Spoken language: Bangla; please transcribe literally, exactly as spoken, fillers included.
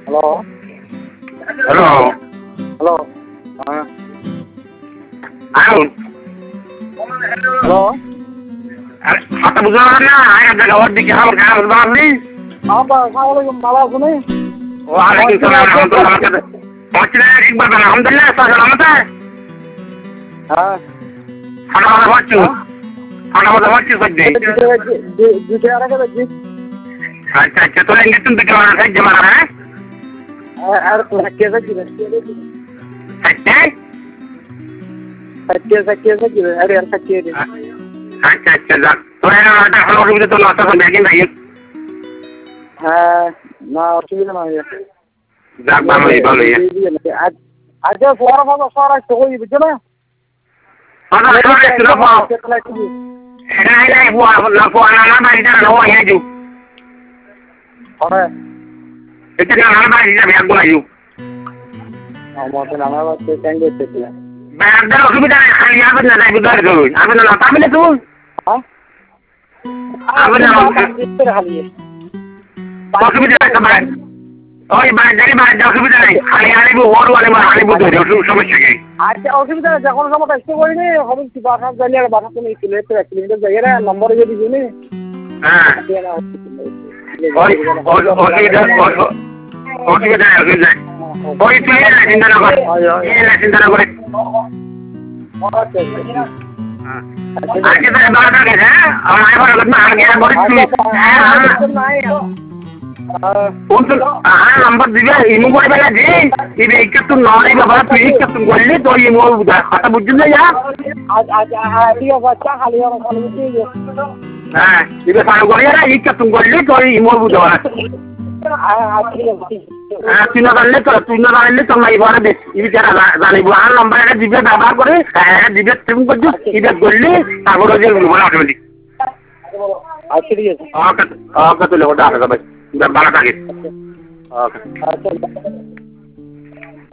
হ্যালো হ্যালো হ্যালো হ্যাঁ আয়ুন হ্যালো হাতে বুঝতে পারেন না আয়ের জায়গা ওর দিকে আমার গায়ে বুঝতে পারলি আব্বা আসসালামু আলাইকুম ভালো আছেন ওয়ালাইকুম সালাম আলহামদুলিল্লাহ আমার কাছে পৌঁছলে একবার বেলা আলহামদুলিল্লাহ সালাম আমাতে হ্যাঁ ফাটা মাথা পাচ্ছু ফাটা মাথা পাচ্ছু সত্যি দুটো আর আগে দেখছি আচ্ছা আচ্ছা তোর ইঞ্জেকশন দিতে পারা সাহায্য মারা হ্যাঁ আর কে দেখছি আচ্ছা কে কে দেখছি আরে আর কে আচ্ছা আচ্ছা যাক তোর একটা ভালো অসুবিধা তো নষ্ট করবে একদিন ভাই হ্যাঁ না অসুবিধা নাই যাক ভালোই ভালোই আচ্ছা সোয়ার বাবা সোয়ার আসতে কই বুঝছো না ফাটা সোয়ার আসতে না পাও এটা নাই বুয়া না বুয়া না না বাড়ি যারা নয় আইজু আরে এটা না না বাড়ি যাবে একবার আইজু আমার তো নানা বাচ্চা ট্যাঙ্গে ছিল ব্যাগদার অসুবিধা নেই খালি আবেদ না যাই বুঝতে পারছো আবেদ না তামিলে তুই হ্যাঁ আবেদ না খালি অসুবিধা নাই তো ভাই ওই ভাই জানি ভাই অসুবিধা নাই খালি আনিব ওর আলে মা আনিব তো সমস্যা কি আচ্ছা অসুবিধা নেই যখন সময় আসতে করিনি হবে কি বাসা যাইলে আর বাসা তুমি কিলোমিটার এক কিলোমিটার যাই রে নম্বর যদি দিনি হ্যাঁ ওই অসুবিধা অসুবিধা নাই অসুবিধা নাই ওই তুই না চিন্তা না কর এই না চিন্তা না করে আজকে তো বারোটা গেছে হ্যাঁ আমার আইবার না আগে বলিস তুই হ্যাঁ उनको हाँ नंबर दिया इमो कोई वाला जी ये एक तो नॉलेज बाबा तो एक तो बोलले तो ये मो खाता बुझ ना यार आज आज आज ये बच्चा खाली और खाली ये हां ये सारा को यार एक तो बोलले तो ये मो बुझा हां तीन डालले तो तीन डालले तो मैं बारे दे ये बेचारा जाने बुआ नंबर এটা দিবে ব্যবহার করে হ্যাঁ দিবে তুমি করছো এটা বললে তারপরে যে বলা অটোমেটিক আচ্ছা ঠিক আছে ওকে ওকে তো লোটা আছে ভাই বারোটা গেছে ওকে আচ্ছা